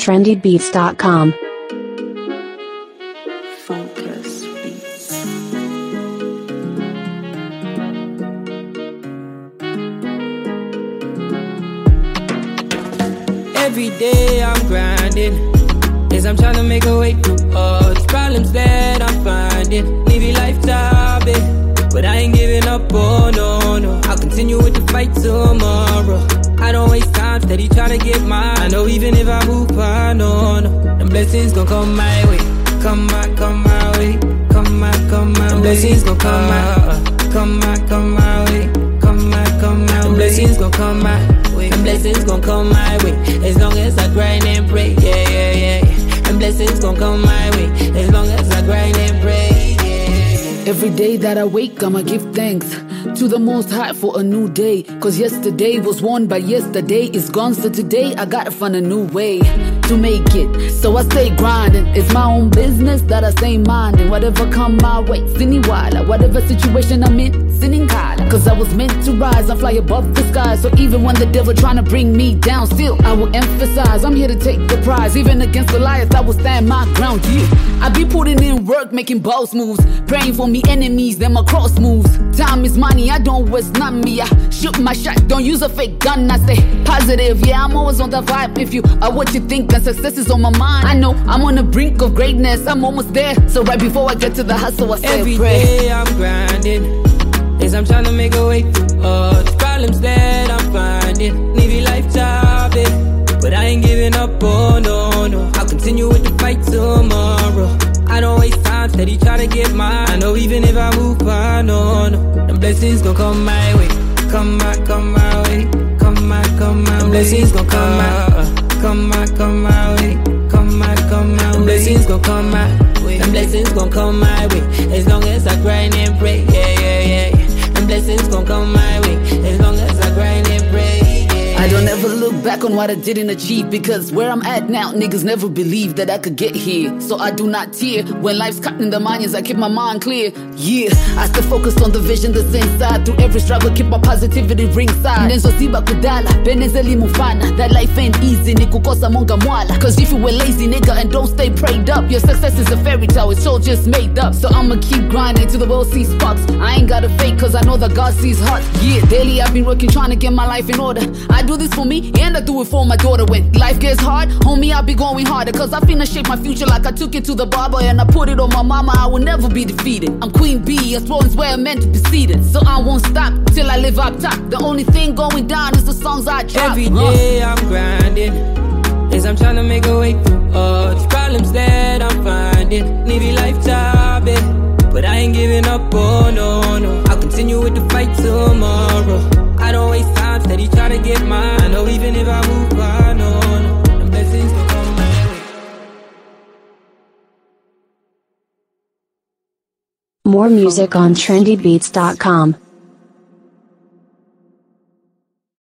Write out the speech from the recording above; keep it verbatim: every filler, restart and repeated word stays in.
trendy beats dot com. Focus Beats. Every day I'm grinding, yes, I'm trying to make a way through all these problems that I'm finding. Live your lifestyle, babe, but I ain't giving up, oh no, no. I'll continue with the fight tomorrow. I don't waste time, steady trying to get mine. I know even if I move on, no, no, them blessings gon' come my way. Come my, come my way. Come my, come my way. Them blessings gon' come my, come my, come my way. Come my, come my way. Them blessings gon' come my way. Them blessings gon' come my way. As long as I grind and pray, yeah, yeah, yeah. Them blessings gon' come my way. As long as I grind and pray, yeah. Every day that I wake, I'ma give thanks to the Most High for a new day. Cause yesterday was won, but yesterday is gone. So today I gotta find a new way to make it. So I stay grinding. It's my own business that I stay minding. Whatever come my way, siniwala. Whatever situation I'm in, siningala. Cause I was meant to rise and fly above the sky. So even when the devil trying to bring me down, still I will emphasize I'm here to take the prize. Even against Goliath, I will stand my ground. Yeah, I be putting in work, making boss moves, praying for me enemies, them my cross moves. Time is money, I don't waste none me. I shoot my shot, don't use a fake gun. I stay positive, yeah, I'm always on the vibe. If you are what you think, then success is on my mind. I know I'm on the brink of greatness, I'm almost there. So right before I get to the hustle, I say Every a prayer. day I'm grinding, yes, I'm trying to make a way through all the problems that I'm finding. Live your lifestyle, babe, but I ain't giving up, oh no, no. I'll continue with the fight tomorrow. I don't waste time, steady trying to get mine. I know even if I move on, no, no, them blessings gon' come my way. Come my, come my way. Come my, come my way. Them blessings gon' come my, come my, come my way. Come my, come my way. Them blessings gon' come my way. Them blessings gon' come my way. As long as I grind and pray, yeah, yeah, yeah, yeah. Them blessings gon' come my way. As long as I grind and pray. I don't ever look back on what I didn't achieve, because where I'm at now, niggas never believed that I could get here. So I do not tear when life's cutting the onions. I keep my mind clear. Yeah, I stay focused on the vision that's inside. Through every struggle, keep my positivity ringside. Nenzo siba kudala, benezeli mufana. That life ain't easy, nikukosa monga mwala. Cause if you were lazy, nigga, and don't stay prayed up, your success is a fairy tale, it's all just made up. So I'ma keep grinding till the world sees sparks. I ain't gotta fake, cause I know that God sees hearts. Yeah, daily I've been working, trying to get my life in order. I do this for me, and I do it for my daughter. When life gets hard, homie, I'll be going harder. Cause I finna shape my future like I took it to the barber. And I put it on my mama, I will never be defeated. I'm Queen Bee, as well as where I'm meant to be seated. So I won't stop till I live up top. The only thing going down is the songs I drop. Every day I'm grinding, yes, I'm trying to make a way through all these problems that I'm finding. Live your lifestyle, babe, but I ain't giving up, oh no, no. I'll continue with the fight tomorrow. I don't waste time, steady trying to get mine. I know even if I move on, no, no, them blessings gon' come my way. More music on trendy beats dot com.